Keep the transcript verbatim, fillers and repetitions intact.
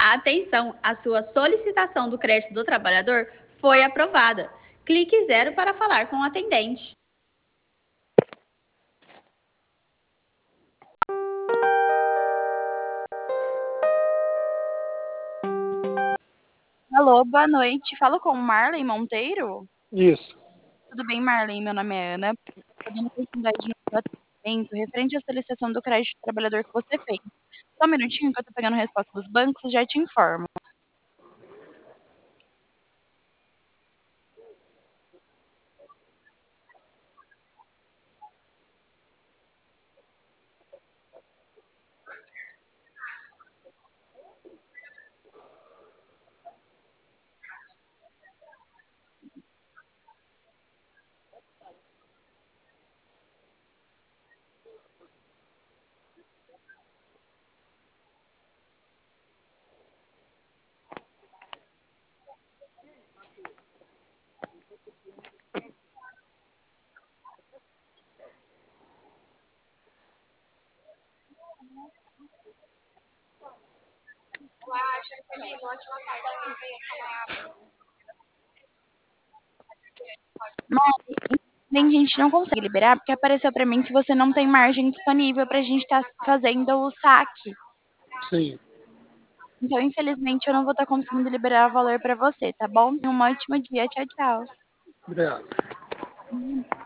Atenção, a sua solicitação do crédito do trabalhador foi aprovada. Clique zero para falar com o atendente. Alô, boa noite. Falo com Marley Monteiro? Isso. Tudo bem, Marley? Meu nome é Ana. Estou dando oportunidade no meu atendimento referente à solicitação do crédito do trabalhador que você fez. Só um minutinho que eu estou pegando a resposta dos bancos e já te informo. Marley, infelizmente a gente não consegue liberar porque apareceu para mim que você não tem margem disponível para a gente estar fazendo o saque. Sim. Então, infelizmente, eu não vou estar conseguindo liberar o valor para você, tá bom? Um ótimo dia. Tchau, tchau. Obrigado.